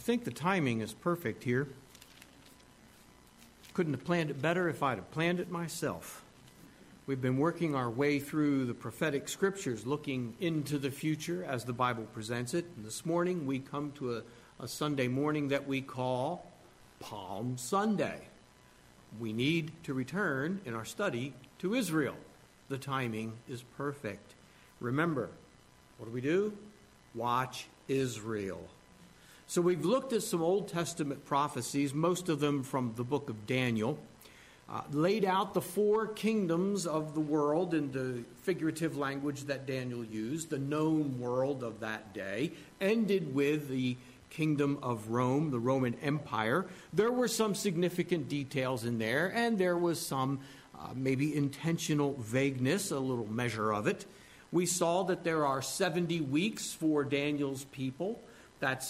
think the timing is perfect here. Couldn't have planned it better if I'd have planned it myself. We've been working our way through the prophetic scriptures, looking into the future as the Bible presents it. And this morning we come to a Sunday morning that we call Palm Sunday. We need to return in our study to Israel. The timing is perfect. Remember, what do? Watch Israel. So we've looked at some Old Testament prophecies, most of them from the book of Daniel, laid out the four kingdoms of the world in the figurative language that Daniel used, the known world of that day, ended with the kingdom of Rome, the Roman Empire. There were some significant details in there, and there was some maybe intentional vagueness, a little measure of it. We saw that there are 70 weeks for Daniel's people. That's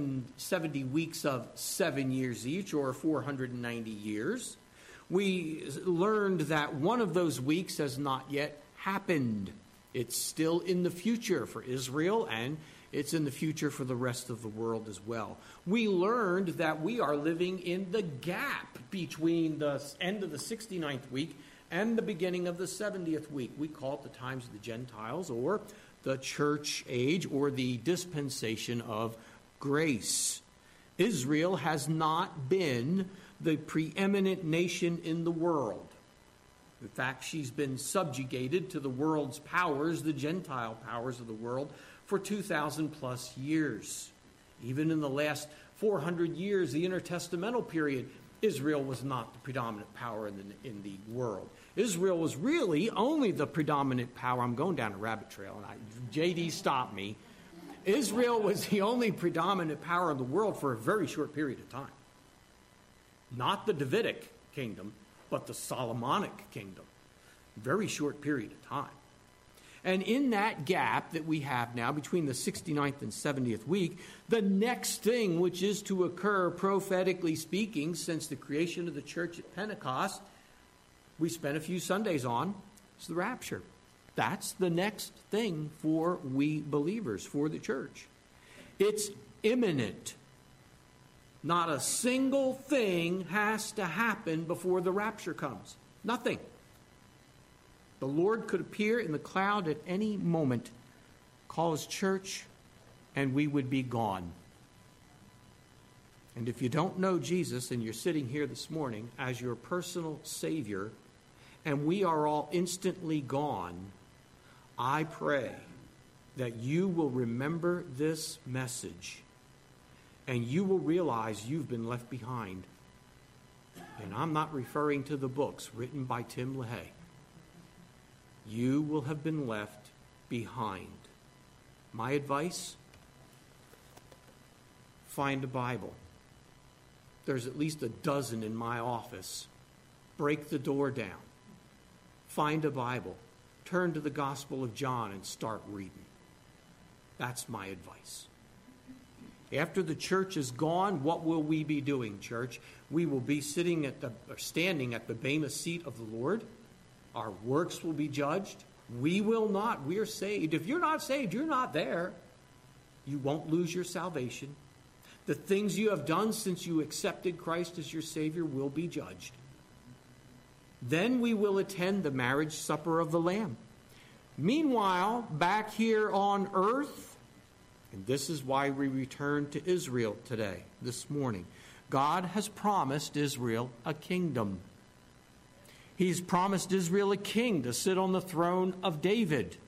70 weeks of 7 years each, or 490 years. We learned that one of those weeks has not yet happened. It's still in the future for Israel, and it's in the future for the rest of the world as well. We learned that we are living in the gap between the end of the 69th week and the beginning of the 70th week. We call it the times of the Gentiles, or the church age, or the dispensation of grace. Israel has not been the preeminent nation in the world. In fact, she's been subjugated to the world's powers, the Gentile powers of the world, for 2,000 plus years. Even in the last 400 years, the intertestamental period, Israel was not the predominant power in the world. Israel was really only the predominant power. I'm going down a rabbit trail, and JD stopped me. Israel was the only predominant power in the world for a very short period of time. Not the Davidic kingdom, but the Solomonic kingdom. Very short period of time. And in that gap that we have now between the 69th and 70th week, the next thing which is to occur prophetically speaking since the creation of the church at Pentecost, we spent a few Sundays on, is the rapture. That's the next thing for we believers, for the church. It's imminent. Not a single thing has to happen before the rapture comes. Nothing. The Lord could appear in the cloud at any moment, call his church, and we would be gone. And if you don't know Jesus and you're sitting here this morning as your personal Savior, and we are all instantly gone, I pray that you will remember this message and you will realize you've been left behind. And I'm not referring to the books written by Tim LaHaye. You will have been left behind. My advice? Find a Bible. There's at least a dozen in my office. Break the door down. Find a Bible. Turn to the Gospel of John and start reading. That's my advice. After the church is gone, what will we be doing, church? We will be standing at the Bema seat of the Lord. Our works will be judged. We will not. We are saved. If you're not saved, you're not there. You won't lose your salvation. The things you have done since you accepted Christ as your Savior will be judged. Then we will attend the marriage supper of the Lamb. Meanwhile, back here on earth, and this is why we return to Israel today, this morning, God has promised Israel a kingdom. He's promised Israel a king to sit on the throne of David.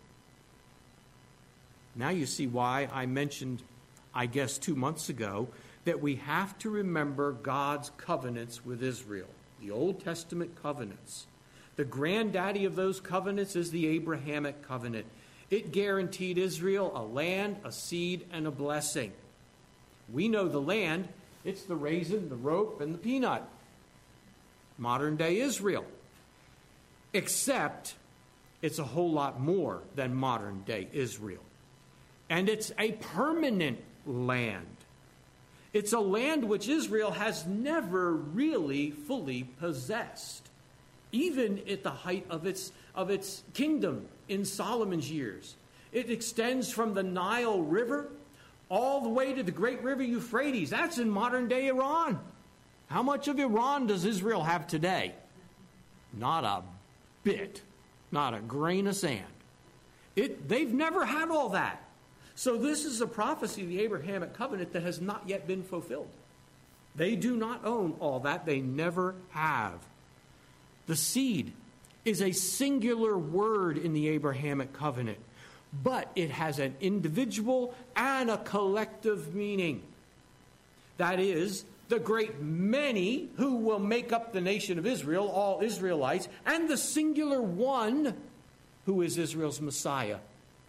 Now you see why I mentioned, I guess 2 months ago, that we have to remember God's covenants with Israel, the Old Testament covenants. The granddaddy of those covenants is the Abrahamic covenant. It guaranteed Israel a land, a seed, and a blessing. We know the land. It's the raisin, the rope, and the peanut. Modern day Israel. Except it's a whole lot more than modern day Israel. And it's a permanent land. It's a land which Israel has never really fully possessed. Even at the height of its kingdom in Solomon's years. It extends from the Nile River all the way to the great river Euphrates. That's in modern-day Iran. How much of Iran does Israel have today? Not a bit. Not a grain of sand. They've never had all that. So this is a prophecy of the Abrahamic covenant that has not yet been fulfilled. They do not own all that. They never have. The seed is a singular word in the Abrahamic covenant, but it has an individual and a collective meaning. That is, the great many who will make up the nation of Israel, all Israelites, and the singular one who is Israel's Messiah.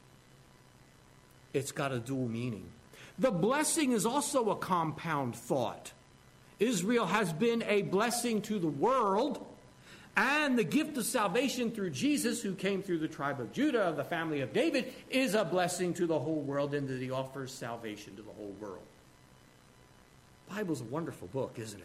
It's got a dual meaning. The blessing is also a compound thought. Israel has been a blessing to the world, and the gift of salvation through Jesus, who came through the tribe of Judah, of the family of David, is a blessing to the whole world, and that he offers salvation to the whole world. The Bible's a wonderful book, isn't it?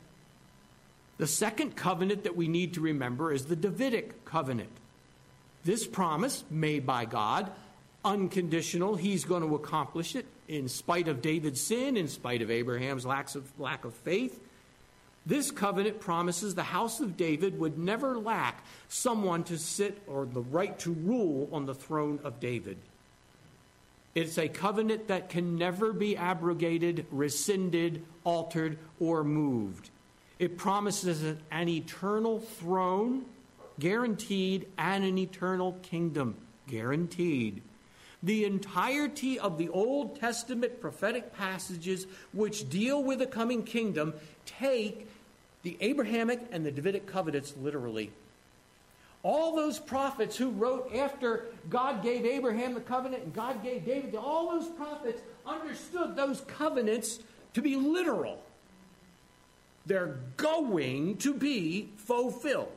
The second covenant that we need to remember is the Davidic covenant. This promise made by God, unconditional, he's going to accomplish it in spite of David's sin, in spite of Abraham's lack of faith. This covenant promises the house of David would never lack someone to sit or the right to rule on the throne of David. It's a covenant that can never be abrogated, rescinded, altered, or moved. It promises an eternal throne, guaranteed, and an eternal kingdom, guaranteed. The entirety of the Old Testament prophetic passages which deal with the coming kingdom take the Abrahamic and the Davidic covenants literally. All those prophets who wrote after God gave Abraham the covenant and God gave David, all those prophets understood those covenants to be literal. They're going to be fulfilled.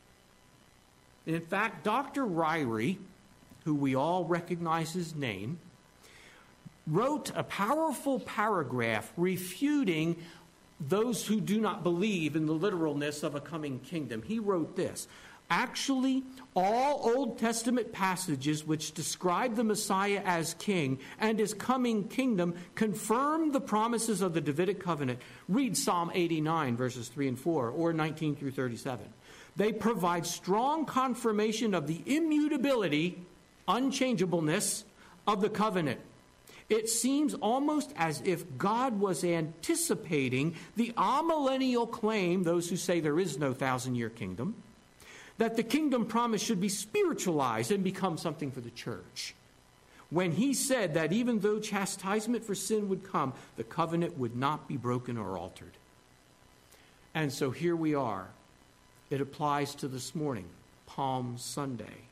In fact, Dr. Ryrie, who we all recognize his name, wrote a powerful paragraph refuting those who do not believe in the literalness of a coming kingdom. He wrote this: actually, all Old Testament passages which describe the Messiah as king and his coming kingdom confirm the promises of the Davidic covenant. Read Psalm 89, verses 3 and 4, or 19 through 37. They provide strong confirmation of the immutability, unchangeableness of the covenant. It seems almost as if God was anticipating the amillennial claim, those who say there is no 1,000-year kingdom, that the kingdom promise should be spiritualized and become something for the church. When he said that even though chastisement for sin would come, the covenant would not be broken or altered. And so here we are. It applies to this morning, Palm Sunday.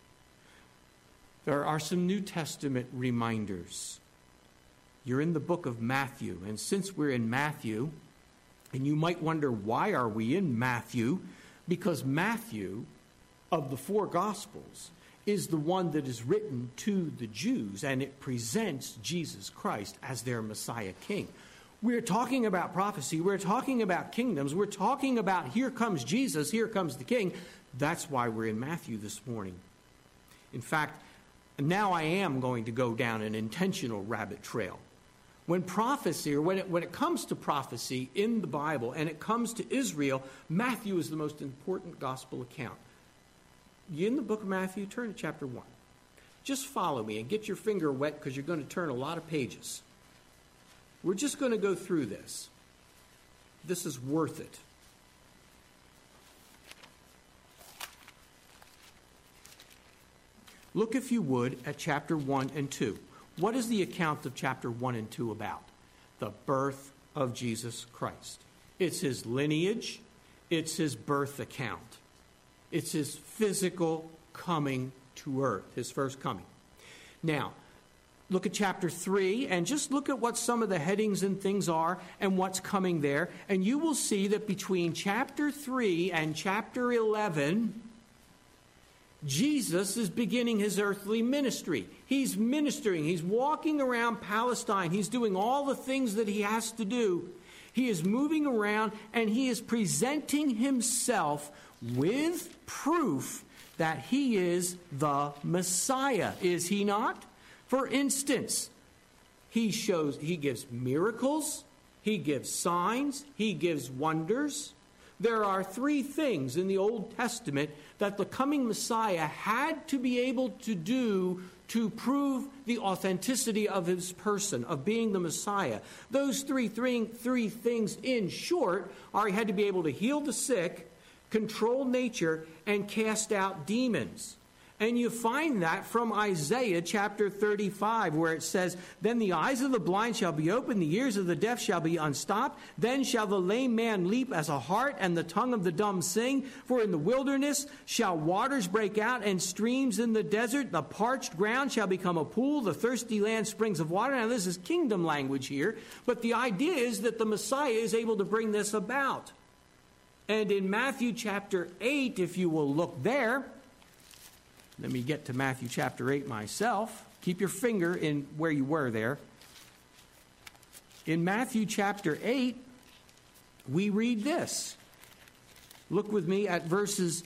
There are some New Testament reminders. You're in the book of Matthew, and since we're in Matthew, and you might wonder, why are we in Matthew? Because Matthew, of the four Gospels, is the one that is written to the Jews, and it presents Jesus Christ as their Messiah King. We're talking about prophecy. We're talking about kingdoms. We're talking about here comes Jesus, here comes the King. That's why we're in Matthew this morning. In fact, now I am going to go down an intentional rabbit trail. When prophecy, or when it comes to prophecy in the Bible, and it comes to Israel, Matthew is the most important gospel account. You in the book of Matthew, turn to chapter 1. Just follow me and get your finger wet, because you're going to turn a lot of pages. We're just going to go through this. This is worth it. Look, if you would, at chapter 1 and 2. What is the account of chapter 1 and 2 about? The birth of Jesus Christ. It's his lineage. It's his birth account. It's his physical coming to earth, his first coming. Now, look at chapter 3 and just look at what some of the headings and things are and what's coming there. And you will see that between chapter 3 and chapter 11, Jesus is beginning his earthly ministry. He's ministering. He's walking around Palestine. He's doing all the things that he has to do. He is moving around, and he is presenting himself with proof that he is the Messiah. Is he not? For instance, He gives miracles, he gives signs, he gives wonders. There are three things in the Old Testament that the coming Messiah had to be able to do to prove the authenticity of his person, of being the Messiah. Those three things, in short, are he had to be able to heal the sick, control nature, and cast out demons. And you find that from Isaiah chapter 35, where it says, "Then the eyes of the blind shall be opened, the ears of the deaf shall be unstopped. Then shall the lame man leap as a hart, and the tongue of the dumb sing. For in the wilderness shall waters break out, and streams in the desert. The parched ground shall become a pool, the thirsty land springs of water." Now this is kingdom language here, but the idea is that the Messiah is able to bring this about. And in Matthew chapter 8, if you will look there, let me get to Matthew chapter 8 myself. Keep your finger in where you were there. In Matthew chapter 8, we read this. Look with me at verses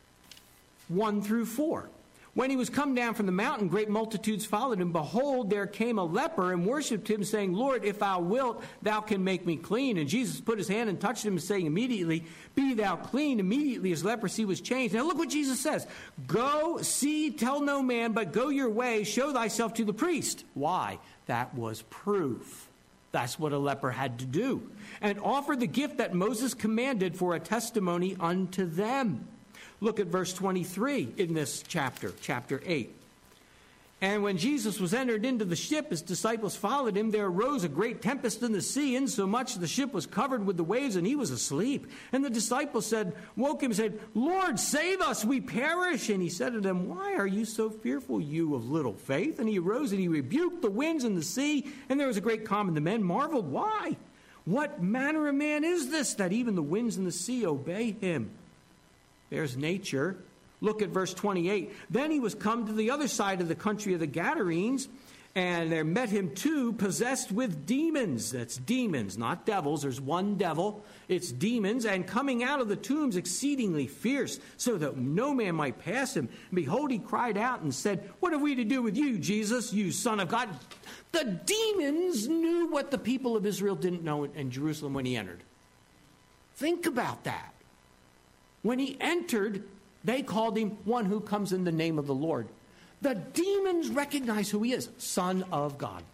1 through 4. "When he was come down from the mountain, great multitudes followed him. Behold, there came a leper and worshipped him, saying, 'Lord, if thou wilt, thou can make me clean.' And Jesus put his hand and touched him, saying, 'Immediately, be thou clean.' Immediately his leprosy was changed." Now look what Jesus says. "Go, see, tell no man, but go your way, show thyself to the priest." Why? That was proof. That's what a leper had to do. "And offer the gift that Moses commanded for a testimony unto them." Look at verse 23 in this chapter 8. "And when Jesus was entered into the ship, his disciples followed him. There arose a great tempest in the sea, insomuch the ship was covered with the waves, and he was asleep. And the disciples woke him and said, 'Lord, save us, we perish.' And he said to them, 'Why are you so fearful, you of little faith?' And he arose and he rebuked the winds and the sea, and there was a great calm. And the men marveled, 'Why? What manner of man is this, that even the winds and the sea obey him?'" There's nature. Look at verse 28. "Then he was come to the other side of the country of the Gadarenes, and there met him two possessed with demons." That's demons, not devils. There's one devil. It's demons. "And coming out of the tombs exceedingly fierce, so that no man might pass him. And behold, he cried out and said, 'What have we to do with you, Jesus, you Son of God?'" The demons knew what the people of Israel didn't know in Jerusalem when he entered. Think about that. When he entered, they called him one who comes in the name of the Lord. The demons recognize who he is, Son of God.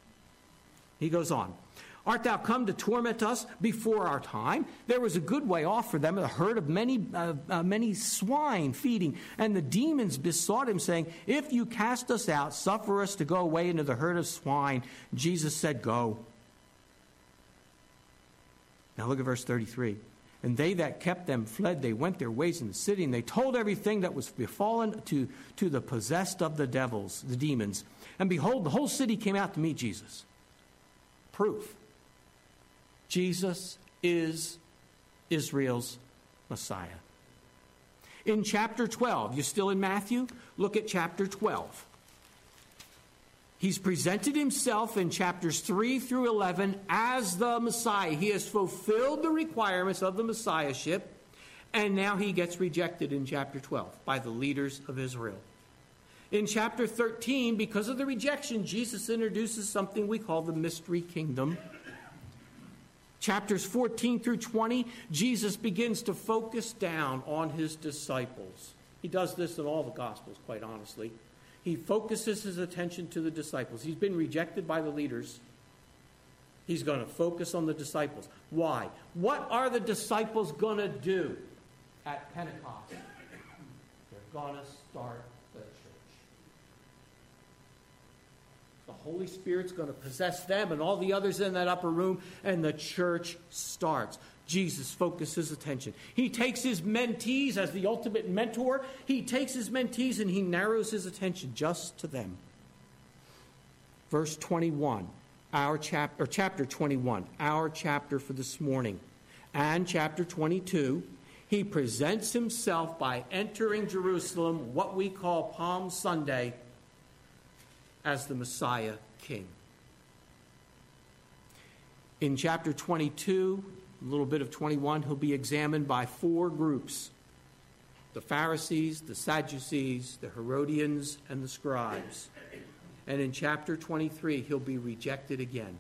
He goes on. "Art thou come to torment us before our time? There was a good way off for them, a herd of many swine feeding. And the demons besought him, saying, 'If you cast us out, suffer us to go away into the herd of swine.' Jesus said, 'Go.'" Now look at verse 33. "And they that kept them fled, they went their ways in the city, and they told everything that was befallen to the possessed of the devils," the demons. "And behold, the whole city came out to meet Jesus." Proof. Jesus is Israel's Messiah. In chapter 12, you're still in Matthew? Look at chapter 12. He's presented himself in chapters 3 through 11 as the Messiah. He has fulfilled the requirements of the Messiahship, and now he gets rejected in chapter 12 by the leaders of Israel. In chapter 13, because of the rejection, Jesus introduces something we call the mystery kingdom. Chapters 14 through 20, Jesus begins to focus down on his disciples. He does this in all the Gospels, quite honestly. He focuses his attention to the disciples. He's been rejected by the leaders. He's going to focus on the disciples. Why? What are the disciples going to do at Pentecost? They're going to start the church. The Holy Spirit's going to possess them and all the others in that upper room, and the church starts. Jesus focuses his attention. He takes his mentees as the ultimate mentor. He takes his mentees and he narrows his attention just to them. Verse 21, chapter 21, our chapter for this morning. And chapter 22, he presents himself by entering Jerusalem, what we call Palm Sunday, as the Messiah King. In chapter 22, a little bit of 21, he'll be examined by four groups: the Pharisees, the Sadducees, the Herodians, and the scribes. And in chapter 23, he'll be rejected again.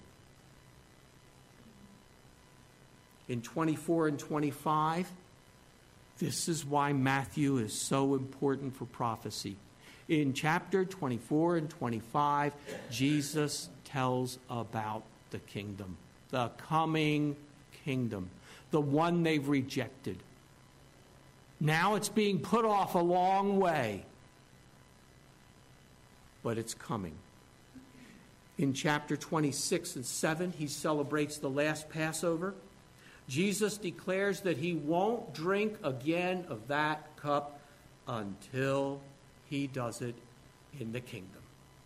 In 24 and 25, this is why Matthew is so important for prophecy. In chapter 24 and 25, Jesus tells about the kingdom, the coming kingdom, the one they've rejected. Now it's being put off a long way, but it's coming. In chapter 26 and 7, he celebrates the last Passover. Jesus declares that he won't drink again of that cup until he does it in the kingdom.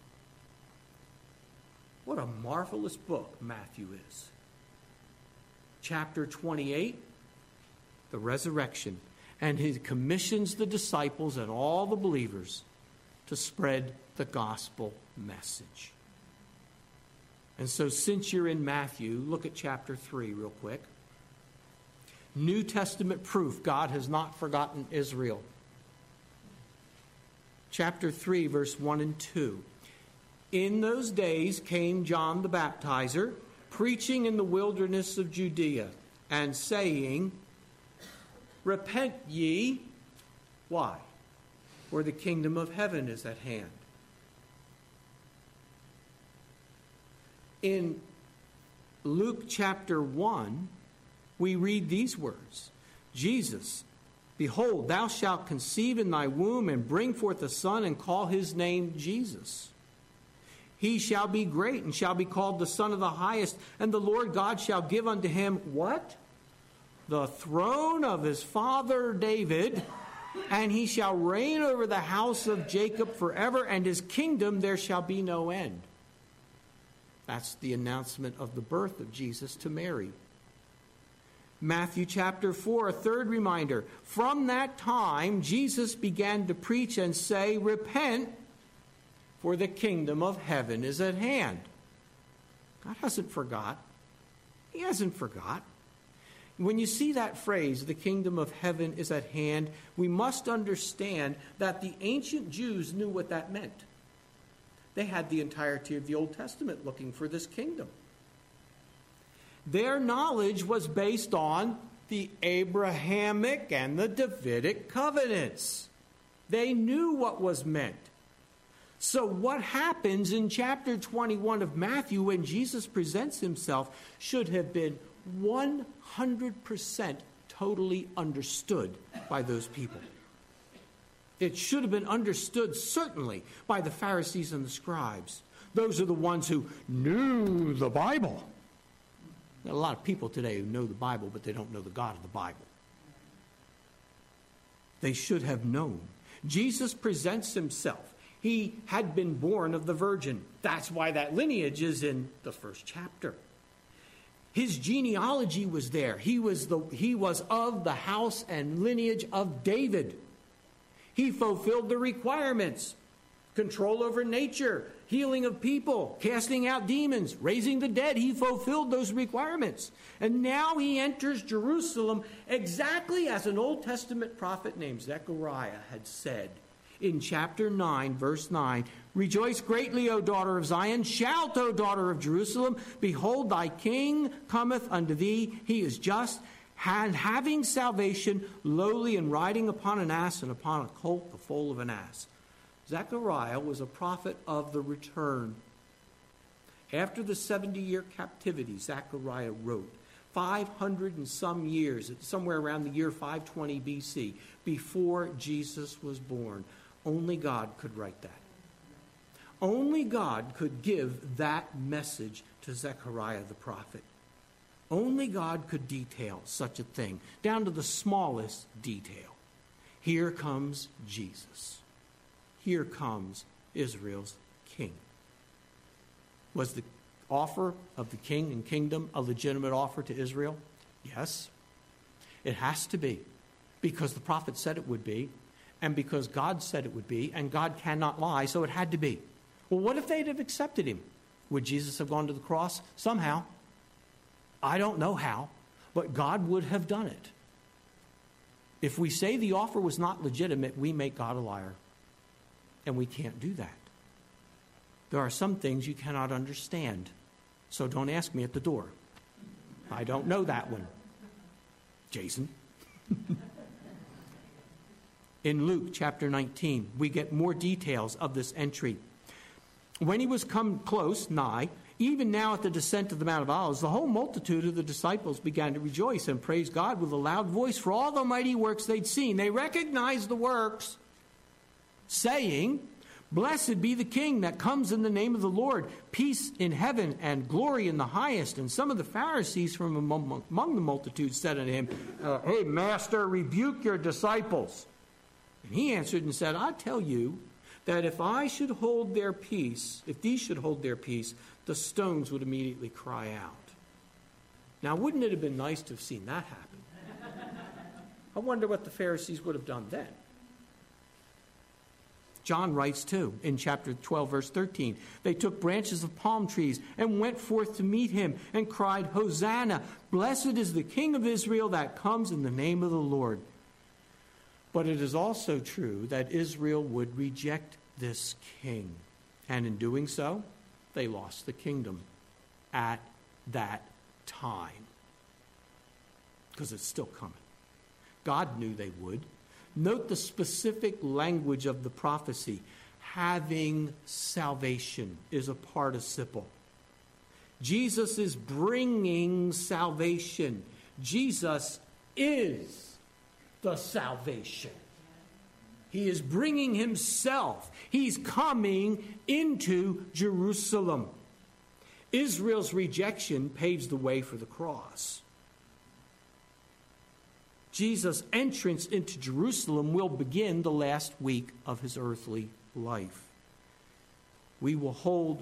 What a marvelous book Matthew is. Chapter 28, the resurrection. And he commissions the disciples and all the believers to spread the gospel message. And so since you're in Matthew, look at chapter 3 real quick. New Testament proof God has not forgotten Israel. Chapter 3, verse 1 and 2. In those days came John the Baptizer, preaching in the wilderness of Judea, and saying, Repent ye. Why? For the kingdom of heaven is at hand. In Luke chapter 1, we read these words. Jesus, behold, thou shalt conceive in thy womb and bring forth a son and call his name Jesus. He shall be great and shall be called the Son of the Highest, and the Lord God shall give unto him what? The throne of his father David, and he shall reign over the house of Jacob forever, and his kingdom there shall be no end. That's the announcement of the birth of Jesus to Mary. Matthew chapter 4, a third reminder. From that time, Jesus began to preach and say, Repent, for the kingdom of heaven is at hand. God hasn't forgot. He hasn't forgot. When you see that phrase, the kingdom of heaven is at hand, we must understand that the ancient Jews knew what that meant. They had the entirety of the Old Testament looking for this kingdom. Their knowledge was based on the Abrahamic and the Davidic covenants. They knew what was meant. So what happens in chapter 21 of Matthew when Jesus presents himself should have been 100% totally understood by those people. It should have been understood certainly by the Pharisees and the scribes. Those are the ones who knew the Bible. There are a lot of people today who know the Bible, but they don't know the God of the Bible. They should have known. Jesus presents himself. He had been born of the Virgin. That's why that lineage is in the first chapter. His genealogy was there. He was of the house and lineage of David. He fulfilled the requirements. Control over nature, healing of people, casting out demons, raising the dead. He fulfilled those requirements. And now he enters Jerusalem exactly as an Old Testament prophet named Zechariah had said. In chapter 9, verse 9, Rejoice greatly, O daughter of Zion. Shout, O daughter of Jerusalem. Behold, thy king cometh unto thee. He is just, and having salvation, lowly, and riding upon an ass, and upon a colt, the foal of an ass. Zechariah was a prophet of the return. After the 70-year captivity, Zechariah wrote, 500 and some years, somewhere around the year 520 BC, before Jesus was born. Only God could write that. Only God could give that message to Zechariah the prophet. Only God could detail such a thing, down to the smallest detail. Here comes Jesus. Here comes Israel's king. Was the offer of the king and kingdom a legitimate offer to Israel? Yes. It has to be, because the prophet said it would be, and because God said it would be, and God cannot lie, so it had to be. Well, what if they'd have accepted him? Would Jesus have gone to the cross? Somehow. I don't know how, but God would have done it. If we say the offer was not legitimate, we make God a liar. And we can't do that. There are some things you cannot understand, so don't ask me at the door. I don't know that one. Jason. In Luke chapter 19, we get more details of this entry. When he was come close, nigh, even now at the descent of the Mount of Olives, the whole multitude of the disciples began to rejoice and praise God with a loud voice for all the mighty works they'd seen. They recognized the works, saying, Blessed be the King that comes in the name of the Lord, peace in heaven and glory in the highest. And some of the Pharisees from among the multitude said unto him, Hey, Master, rebuke your disciples. And he answered and said, I tell you that if these should hold their peace, the stones would immediately cry out. Now, wouldn't it have been nice to have seen that happen? I wonder what the Pharisees would have done then. John writes too in chapter 12, verse 13. They took branches of palm trees and went forth to meet him and cried, Hosanna, blessed is the King of Israel that comes in the name of the Lord. But it is also true that Israel would reject this king. And in doing so, they lost the kingdom at that time. Because it's still coming. God knew they would. Note the specific language of the prophecy. Having salvation is a participle. Jesus is bringing salvation. Jesus is the salvation. He is bringing himself. He's coming into Jerusalem. Israel's rejection paves the way for the cross. Jesus' entrance into Jerusalem will begin the last week of his earthly life. He will hold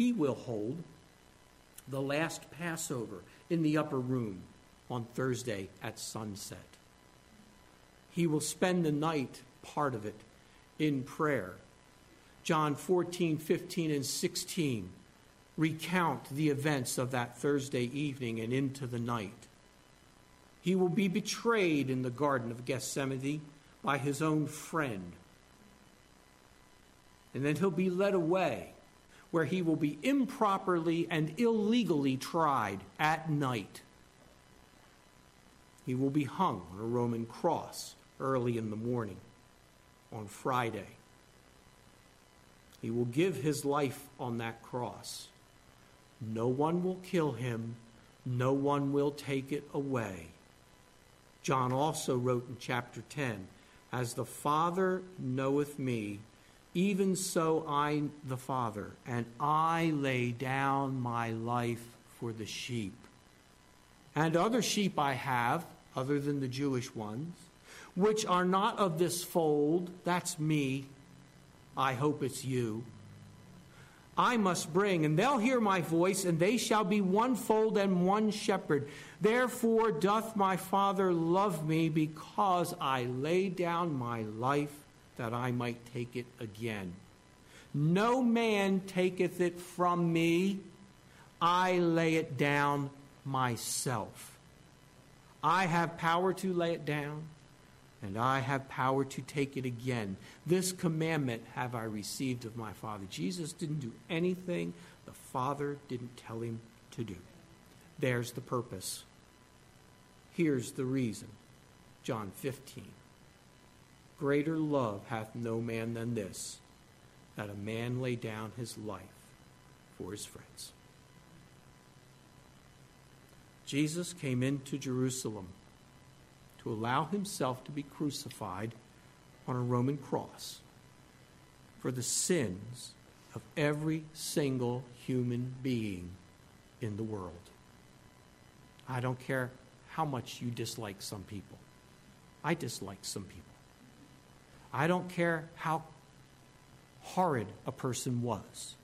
the last Passover in the upper room on Thursday at sunset. He will spend the night, part of it, in prayer. John 14, 15, and 16 recount the events of that Thursday evening and into the night. He will be betrayed in the Garden of Gethsemane by his own friend. And then he'll be led away, where he will be improperly and illegally tried at night. He will be hung on a Roman cross early in the morning on Friday. He will give his life on that cross. No one will kill him. No one will take it away. John also wrote in chapter 10, As the Father knoweth me, even so I the Father, and I lay down my life for the sheep. And other sheep I have, other than the Jewish ones, which are not of this fold. That's me. I hope it's you. I must bring, and they'll hear my voice, and they shall be one fold and one shepherd. Therefore doth my Father love me, because I lay down my life that I might take it again. No man taketh it from me. I lay it down myself. I have power to lay it down, and I have power to take it again. This commandment have I received of my Father. Jesus didn't do anything the Father didn't tell him to do. There's the purpose. Here's the reason. John 15. Greater love hath no man than this, that a man lay down his life for his friends. Jesus came into Jerusalem to allow himself to be crucified on a Roman cross for the sins of every single human being in the world. I don't care how much you dislike some people. I dislike some people. I don't care how horrid a person was.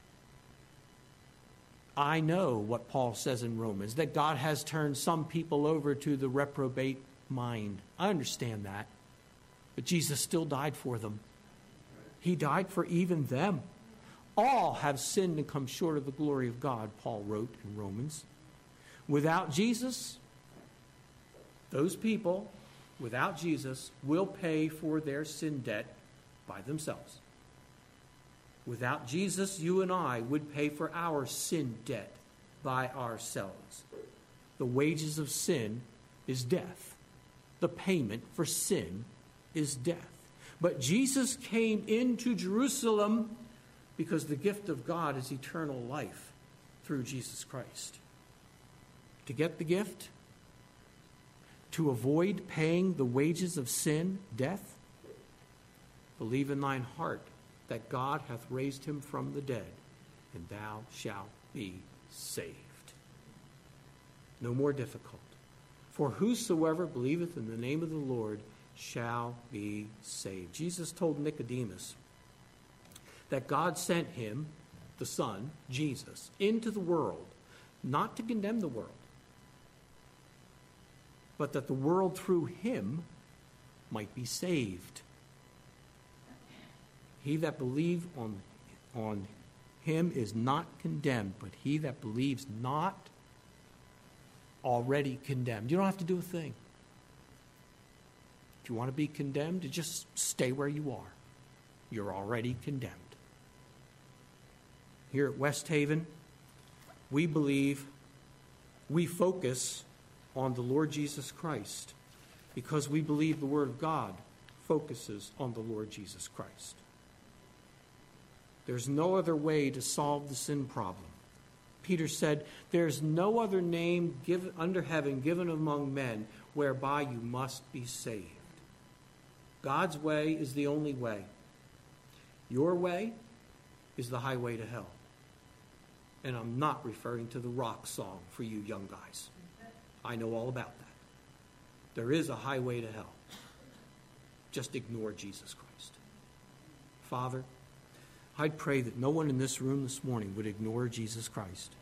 I know what Paul says in Romans, that God has turned some people over to the reprobate mind. I understand that. But Jesus still died for them. He died for even them. All have sinned and come short of the glory of God, Paul wrote in Romans. Without Jesus, those people, without Jesus, will pay for their sin debt by themselves. Without Jesus, you and I would pay for our sin debt by ourselves. The wages of sin is death. The payment for sin is death. But Jesus came into Jerusalem because the gift of God is eternal life through Jesus Christ. To get the gift, to avoid paying the wages of sin, death, believe in thine heart that God hath raised him from the dead, and thou shalt be saved. No more difficult. For whosoever believeth in the name of the Lord shall be saved. Jesus told Nicodemus that God sent him, the Son, Jesus, into the world, not to condemn the world, but that the world through him might be saved. He that believes on him is not condemned, but he that believes not already condemned. You don't have to do a thing. If you want to be condemned, just stay where you are. You're already condemned. Here at West Haven, we believe, we focus on the Lord Jesus Christ because we believe the Word of God focuses on the Lord Jesus Christ. There's no other way to solve the sin problem. Peter said, there's no other name given under heaven given among men whereby you must be saved. God's way is the only way. Your way is the highway to hell. And I'm not referring to the rock song for you young guys. I know all about that. There is a highway to hell. Just ignore Jesus Christ. Father, I'd pray that no one in this room this morning would ignore Jesus Christ.